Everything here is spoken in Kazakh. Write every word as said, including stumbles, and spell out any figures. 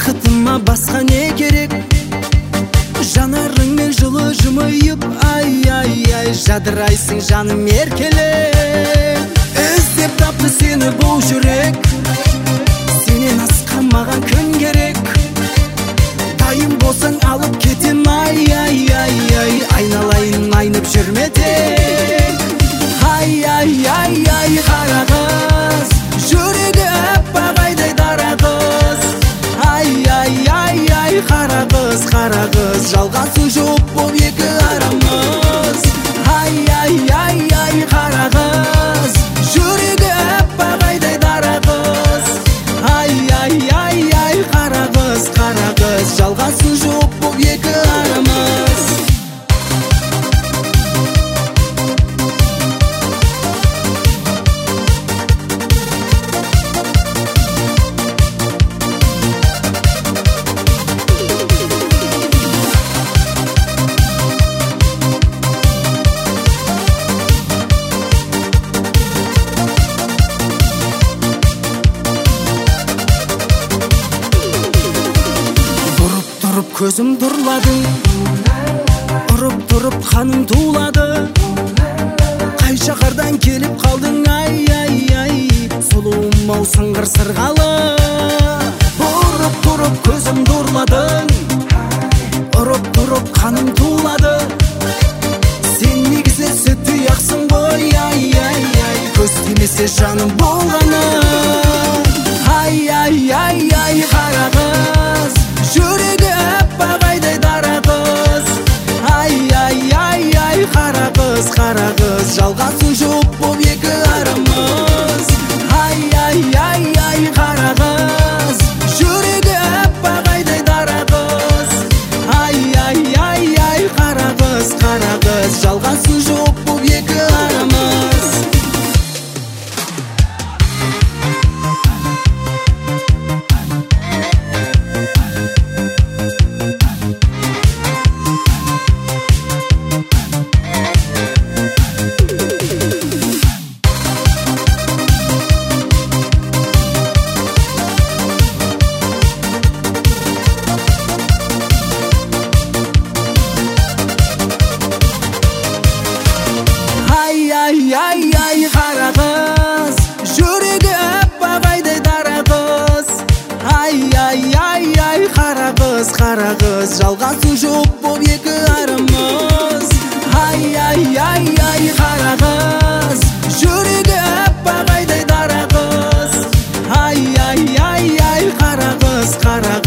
бақытыма басқа не керек? Жанарыңмен жылы жымиып, ай-ай-ай, жадырайсың жаным еркелеп. Іздеп тапты сені бұл жүрек, сенен асқан маған күн керек. Дайын болсаң алып кетем, ай-ай-ай-ай, айналайын айнып жүрме тек. Ай-ай-ай-ай, қара қыз, жүрегі аппақ айдай дара қыз. Ай-ай-ай-ай, қара қыз, қара қыз, жалғасы жоқ боп екі арамыз. Ай-ай-ай-ай, қара қыз, жүрегі аппақ айдай дара қыз. Ай-ай-ай-ай, қара қыз, қара қыз, жалғасы жоқ боп екі арамыз. Көзім дұрладың, ұрып тұрып қаным тулады. Қай шақардан келіп қалдың, ай-ай-ай, сұлуым ау сыңғыр сырғалы. Ұрып тұрып көзім дұрладың, ұрып тұрып қаным тулады. Сен негізі сүт тұяқсың ғой, ай-ай-ай, көз тимесе жаным болғаны. Ай-ай-ай-ай, қара қыз, жүрегі аппақ айдай дара қыз. Ай-ай-ай-ай, қара қыз, қара қыз, жалғасы жоқ боп екі арамыз. Ай-ай-ай-ай, қара қыз, жүрегі аппақ айдай дара қыз. Ай-ай-ай-ай, қара қыз, қара қыз, жалғасы жоқ боп екі арамыз. Ай-ай-ай, қара қыз, жүрегі аппақ айдай дара қыз. Ай-ай-ай-ай, қара қыз, қара қыз, жалғасы жоқ боп екі арамыз. Ай-ай-ай-ай, қара қыз, жүрегі аппақ айдай дара қыз. Ай-ай-ай-ай, қара қыз, қара